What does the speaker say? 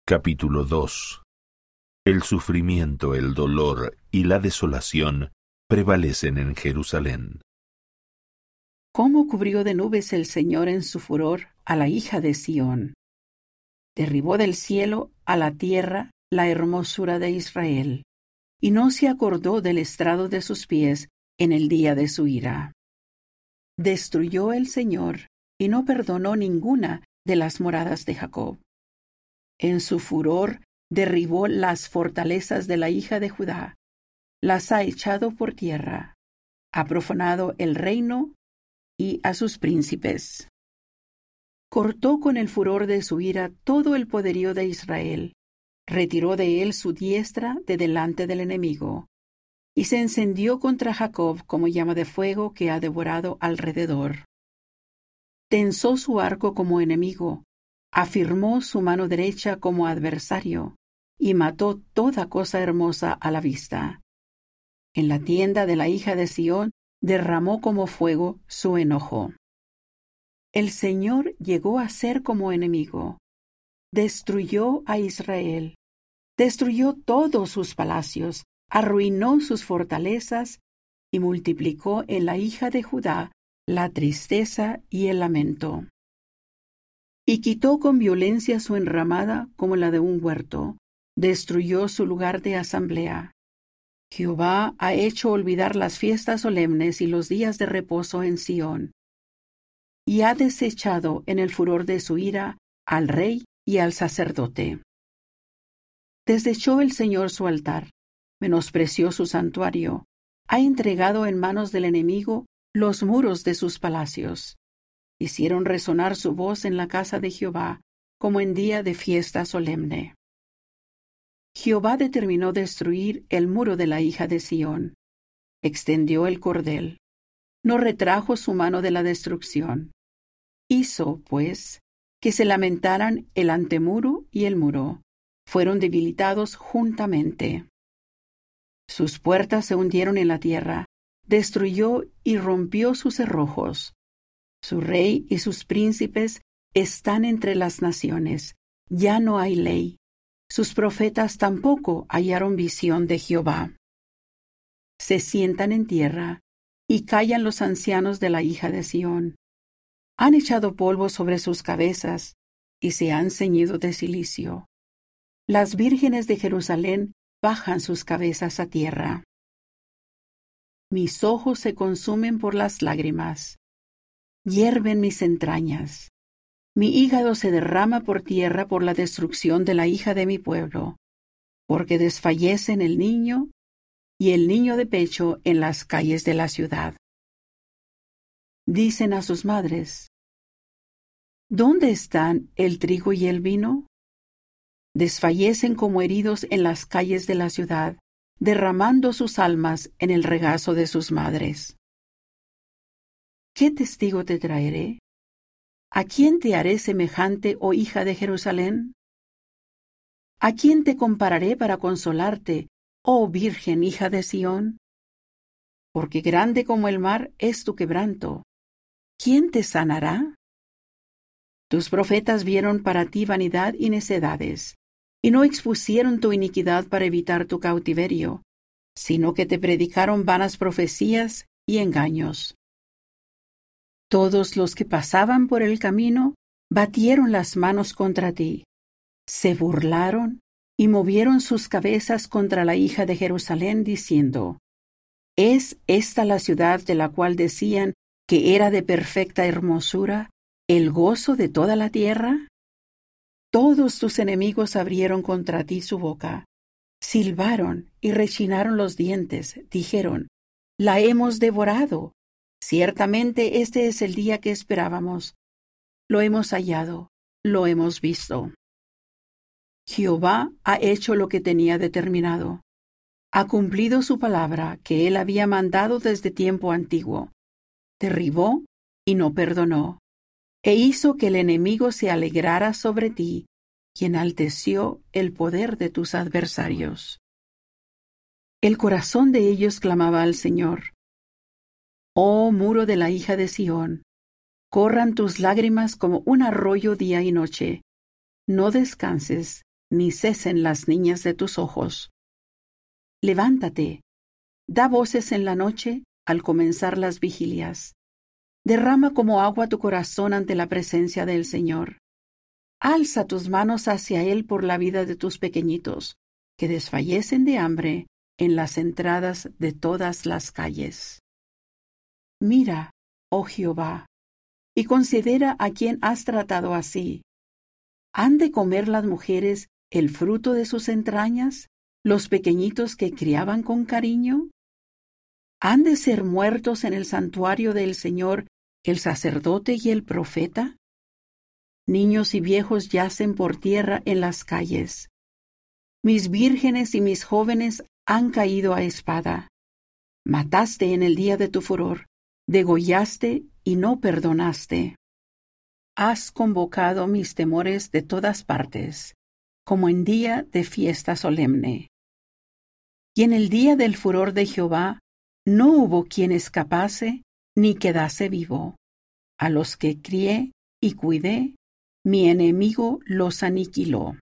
Capítulo 2. El sufrimiento, el dolor y la desolación prevalecen en Jerusalén. ¿Cómo cubrió de nubes el Señor en su furor a la hija de Sión? Derribó del cielo a la tierra la hermosura de Israel, y no se acordó del estrado de sus pies en el día de su ira. Destruyó el Señor, y no perdonó ninguna de las moradas de Jacob. En su furor derribó las fortalezas de la hija de Judá, las ha echado por tierra, ha profanado el reino y a sus príncipes. Cortó con el furor de su ira todo el poderío de Israel, retiró de él su diestra de delante del enemigo, y se encendió contra Jacob como llama de fuego que ha devorado alrededor. Tensó su arco como enemigo, afirmó su mano derecha como adversario, y mató toda cosa hermosa a la vista. En la tienda de la hija de Sión derramó como fuego su enojo. El Señor llegó a ser como enemigo. Destruyó a Israel. Destruyó todos sus palacios, arruinó sus fortalezas y multiplicó en la hija de Judá la tristeza y el lamento. Y quitó con violencia su enramada como la de un huerto, destruyó su lugar de asamblea. Jehová ha hecho olvidar las fiestas solemnes y los días de reposo en Sión, y ha desechado en el furor de su ira al rey y al sacerdote. Desechó el Señor su altar, menospreció su santuario, ha entregado en manos del enemigo los muros de sus palacios. Hicieron resonar su voz en la casa de Jehová, como en día de fiesta solemne. Jehová determinó destruir el muro de la hija de Sión. Extendió el cordel. No retrajo su mano de la destrucción. Hizo, pues, que se lamentaran el antemuro y el muro. Fueron debilitados juntamente. Sus puertas se hundieron en la tierra. Destruyó y rompió sus cerrojos. Su rey y sus príncipes están entre las naciones. Ya no hay ley. Sus profetas tampoco hallaron visión de Jehová. Se sientan en tierra y callan los ancianos de la hija de Sión. Han echado polvo sobre sus cabezas y se han ceñido de cilicio. Las vírgenes de Jerusalén bajan sus cabezas a tierra. Mis ojos se consumen por las lágrimas. Hierven mis entrañas. Mi hígado se derrama por tierra por la destrucción de la hija de mi pueblo, porque desfallecen el niño y el niño de pecho en las calles de la ciudad. Dicen a sus madres: ¿dónde están el trigo y el vino? Desfallecen como heridos en las calles de la ciudad, derramando sus almas en el regazo de sus madres. ¿Qué testigo te traeré? ¿A quién te haré semejante, oh hija de Jerusalén? ¿A quién te compararé para consolarte, oh virgen hija de Sión? Porque grande como el mar es tu quebranto. ¿Quién te sanará? Tus profetas vieron para ti vanidad y necedades, y no expusieron tu iniquidad para evitar tu cautiverio, sino que te predicaron vanas profecías y engaños. Todos los que pasaban por el camino batieron las manos contra ti, se burlaron y movieron sus cabezas contra la hija de Jerusalén, diciendo: ¿es esta la ciudad de la cual decían que era de perfecta hermosura, el gozo de toda la tierra? Todos tus enemigos abrieron contra ti su boca, silbaron y rechinaron los dientes, dijeron: la hemos devorado. Ciertamente este es el día que esperábamos. Lo hemos hallado, lo hemos visto. Jehová ha hecho lo que tenía determinado. Ha cumplido su palabra que él había mandado desde tiempo antiguo. Derribó y no perdonó, e hizo que el enemigo se alegrara sobre ti, y enalteció el poder de tus adversarios. El corazón de ellos clamaba al Señor: oh muro de la hija de Sión, corran tus lágrimas como un arroyo día y noche. No descanses, ni cesen las niñas de tus ojos. Levántate, da voces en la noche al comenzar las vigilias. Derrama como agua tu corazón ante la presencia del Señor. Alza tus manos hacia Él por la vida de tus pequeñitos, que desfallecen de hambre en las entradas de todas las calles. Mira, oh Jehová, y considera a quien has tratado así. ¿Han de comer las mujeres el fruto de sus entrañas, los pequeñitos que criaban con cariño? ¿Han de ser muertos en el santuario del Señor el sacerdote y el profeta? Niños y viejos yacen por tierra en las calles. Mis vírgenes y mis jóvenes han caído a espada. Mataste en el día de tu furor, degollaste y no perdonaste. Has convocado mis temores de todas partes, como en día de fiesta solemne. Y en el día del furor de Jehová no hubo quien escapase ni quedase vivo. A los que crié y cuidé, mi enemigo los aniquiló.